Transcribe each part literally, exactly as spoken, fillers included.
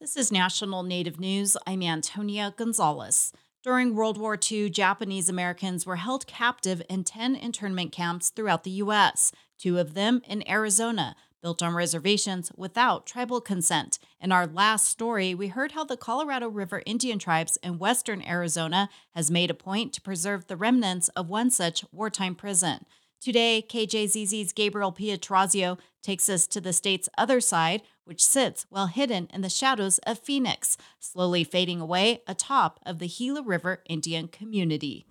This is National Native News. I'm Antonia Gonzalez. During World War Two, Japanese Americans were held captive in ten internment camps throughout the U S, two of them in Arizona, built on reservations without tribal consent. In our last story, we heard how the Colorado River Indian tribes in western Arizona has made a point to preserve the remnants of one such wartime prison. Today, K J Z Z's Gabriel Pietrorazio takes us to the state's other side, which sits well hidden in the shadows of Phoenix, slowly fading away atop of the Gila River Indian community.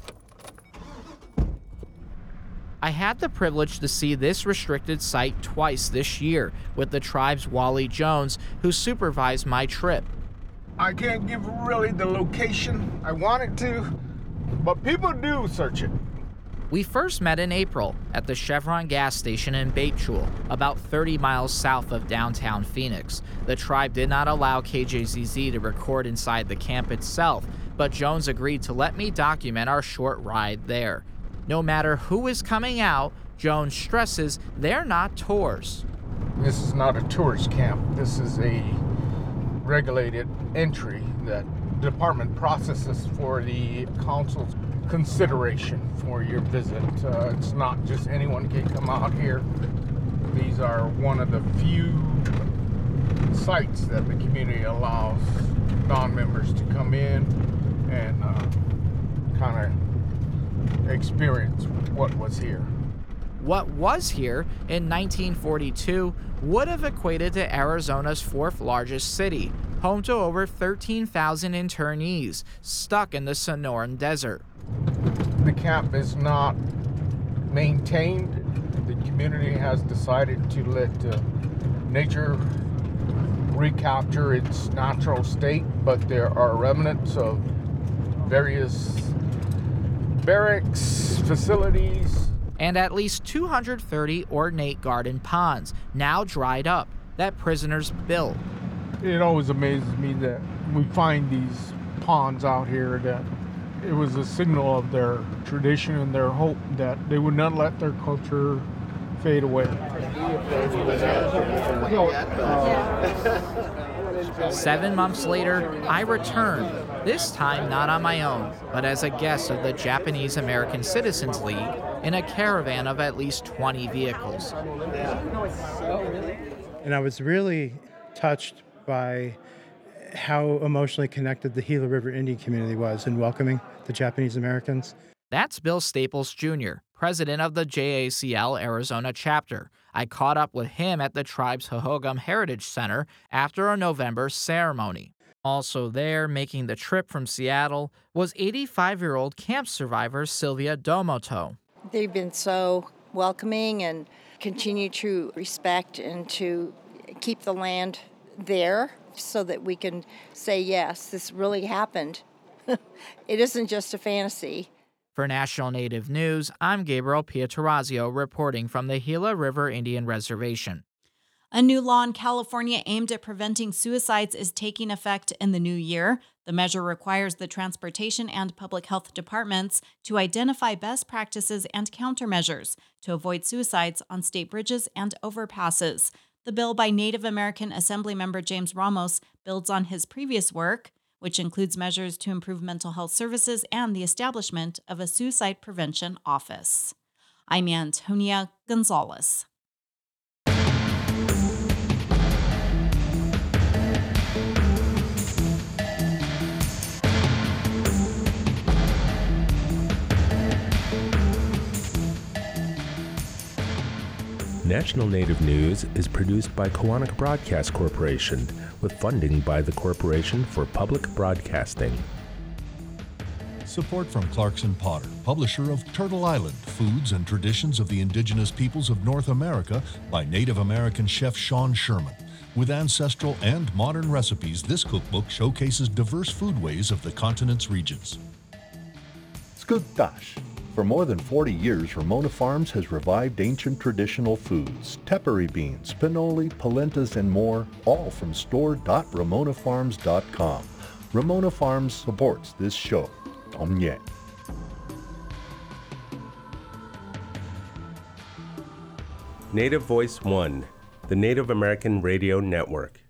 I had the privilege to see this restricted site twice this year with the tribe's Wally Jones, who supervised my trip. I can't give really the location I wanted to, but people do search it. We first met in April at the Chevron gas station in Batechul, about thirty miles south of downtown Phoenix. The tribe did not allow K J Z Z to record inside the camp itself, but Jones agreed to let me document our short ride there. No matter who is coming out, Jones stresses they're not tours. This is not a tourist camp. This is a regulated entry that the department processes for the council's consideration for your visit. Uh, it's not just anyone can come out here. These are one of the few sites that the community allows non-members to come in and uh, kind of experience what was here. What was here in nineteen forty-two would have equated to Arizona's fourth largest city, home to over thirteen thousand internees stuck in the Sonoran Desert. The camp is not maintained. The community has decided to let uh, nature recapture its natural state, but there are remnants of various barracks, facilities, and at least two hundred thirty ornate garden ponds, now dried up, that prisoners built. It always amazes me that we find these ponds out here that it was a signal of their tradition and their hope that they would not let their culture fade away. Seven months later, I returned, this time not on my own, but as a guest of the Japanese American Citizens League in a caravan of at least twenty vehicles. And I was really touched by how emotionally connected the Gila River Indian community was in welcoming the Japanese Americans. That's Bill Staples Junior, president of the J A C L Arizona chapter. I caught up with him at the tribe's Hohokam Heritage Center after a November ceremony. Also there, making the trip from Seattle, was eighty-five-year-old camp survivor Sylvia Domoto. They've been so welcoming and continue to respect and to keep the land there so that we can say, yes, this really happened. It isn't just a fantasy. For National Native News, I'm Gabriel Pietrorazio reporting from the Gila River Indian Reservation. A new law in California aimed at preventing suicides is taking effect in the new year. The measure requires the Transportation and Public Health Departments to identify best practices and countermeasures to avoid suicides on state bridges and overpasses. The bill by Native American Assemblymember James Ramos builds on his previous work, which includes measures to improve mental health services and the establishment of a suicide prevention office. I'm Antonia Gonzalez. National Native News is produced by Koahnic Broadcast Corporation with funding by the Corporation for Public Broadcasting. Support from Clarkson Potter, publisher of Turtle Island, Foods and Traditions of the Indigenous Peoples of North America by Native American chef Sean Sherman. With ancestral and modern recipes, this cookbook showcases diverse foodways of the continent's regions. Skugtash. For more than forty years, Ramona Farms has revived ancient traditional foods, tepary beans, pinoli, polentas, and more, all from store dot ramona farms dot com. Ramona Farms supports this show. Tom Nye. Native Voice One, the Native American Radio Network.